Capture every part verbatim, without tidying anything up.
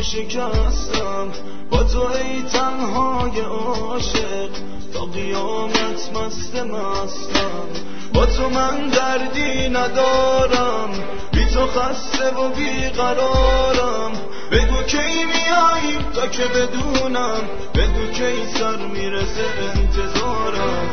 شکستم با تو ای تنهای عاشق، تا قیامت مست مستم. با تو من دردی ندارم، بی تو خسته و بی قرارم. بگو کی میایی تا که بدونم، بگو کی سر میرسه انتظارم.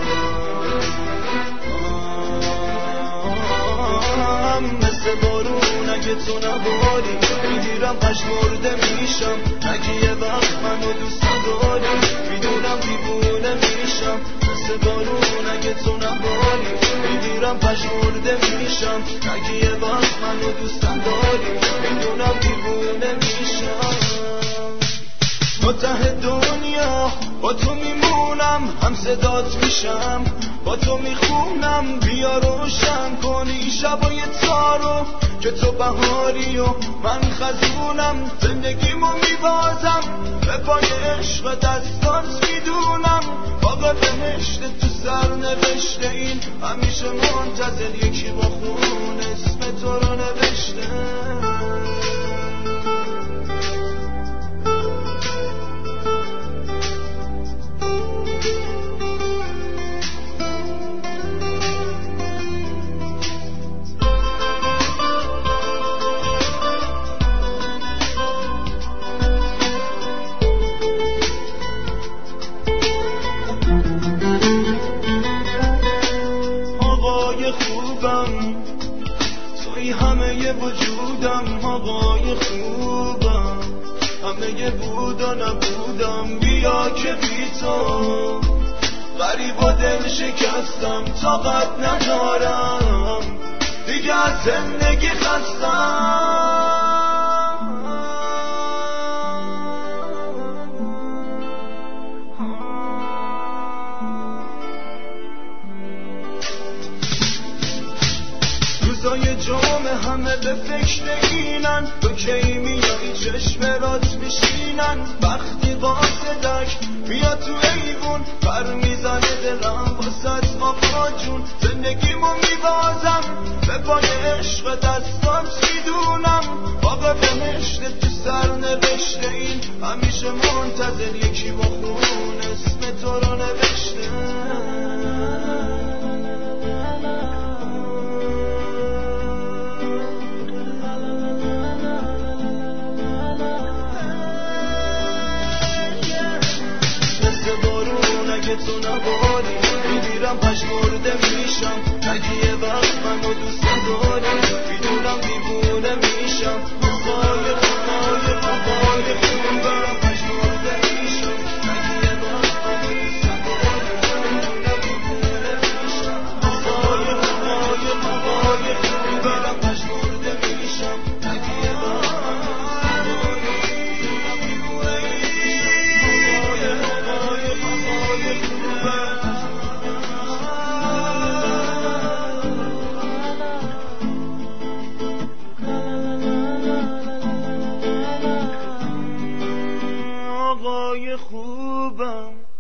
مثل بارون اگه تو نباری، میگیرم پشمرده میشم. اگه یه وقت منو دوست نداری، میدونم دیوونه میشم. مثل بارون اگه تو نباری، میگیرم پشمرده میشم. اگه یه وقت منو دوست نداری، میدونم دیوونه میشم. تا ته دنیا با تو میمونم، هم صدات میشم، با تو میخونم. بیا روشن کنی شبای تارو که تو بهاری و من خزونم. زندگیمو میبازم به پای عشق دستات میدونم. باقا بهشت تو سر نوشته، این همیشه منتظر یکی با خون اسم تو رو نوشته. خوبم توی همه وجودم، آقای خوبم، همه بود و نبودم. بیا که بی تو غریب و دل شکستم، طاقت ندارم دیگه از زندگی خستم. روزای جمعه همه به فکر اینن، تو کی میای چشمرات میشینن. وقتی قاصدک میاد تو ایوون، پر میزنه دلم واسه آقا جون. زندگیمو میبازم به پای عشق دستات میدونم. باقا بهشت تو سر نوشته، این همیشه منتظر یکی با خون اسم تو رو نوشته. اگه تو نباری، میگیرم پشمرده میشم. اگه یه وقت منو دوست نداری، میدونم دیوونه میشم. آقای آقای آقای خوبم، پشمرده میشم. اگه یه وقت منو دوست نداری، میدونم دیوونه میشم. آقای آقای آقای خوبم، پشمرده میشم. اگه یه وقت منو دوست نداری، میدونم دیوونه میشم. آقای آقای آقای خوبم.